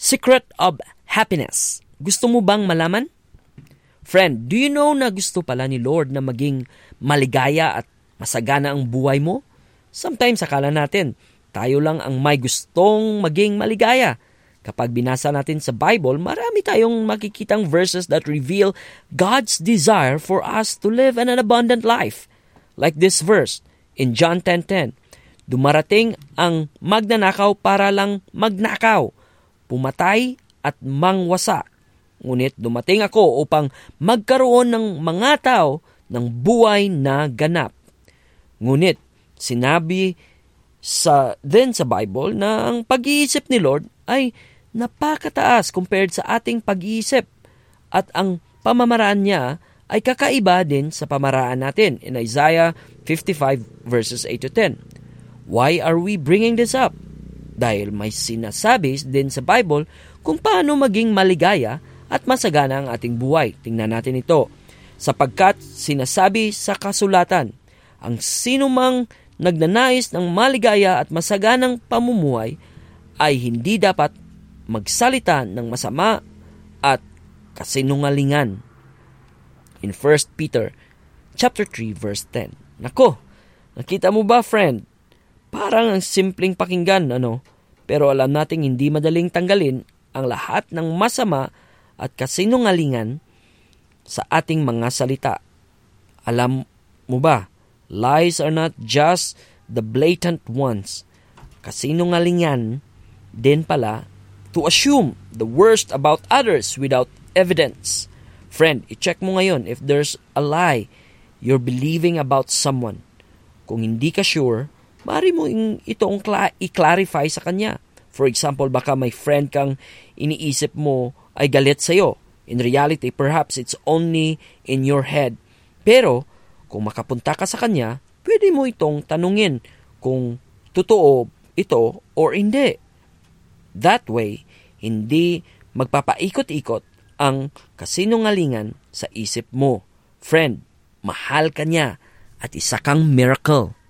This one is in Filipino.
Secret of happiness. Gusto mo bang malaman? Friend, do you know na gusto pala ni Lord na maging maligaya at masagana ang buhay mo? Sometimes akala natin, tayo lang ang may gustong maging maligaya. Kapag binasa natin sa Bible, marami tayong makikitang verses that reveal God's desire for us to live an abundant life. Like this verse in John 10:10, dumarating ang magnanakaw para lang magnakaw, pumatay at mangwasa. Ngunit dumating ako upang magkaroon ng mga tao ng buhay na ganap. Ngunit sinabi din sa Bible na ang pag-iisip ni Lord ay napakataas compared sa ating pag-iisip at ang pamamaraan niya ay kakaiba din sa pamaraan natin in Isaiah 55 verses 8 to 10. Why are we bringing this up? Dahil may sinasabi din sa Bible kung paano maging maligaya at masagana ang ating buhay. Tingnan natin ito. Sapagkat sinasabi sa kasulatan, ang sinumang nagnanais ng maligaya at masaganang pamumuhay ay hindi dapat magsalita ng masama at kasinungalingan. In 1 Peter chapter 3 verse 10. Nako, nakita mo ba, friend? Parang ang simpleng pakinggan, Pero alam nating hindi madaling tanggalin ang lahat ng masama at kasinungalingan sa ating mga salita. Alam mo ba, lies are not just the blatant ones. Kasinungalingan din pala to assume the worst about others without evidence. Friend, i-check mo ngayon if there's a lie you're believing about someone. Kung hindi ka sure, maaari mo itong i-clarify sa kanya. For example, baka may friend kang iniisip mo ay galit sa'yo. In reality, perhaps it's only in your head. Pero, kung makapunta ka sa kanya, pwede mo itong tanungin kung totoo ito or hindi. That way, hindi magpapaikot-ikot ang kasinungalingan sa isip mo. Friend, mahal ka niya at isa kang miracle.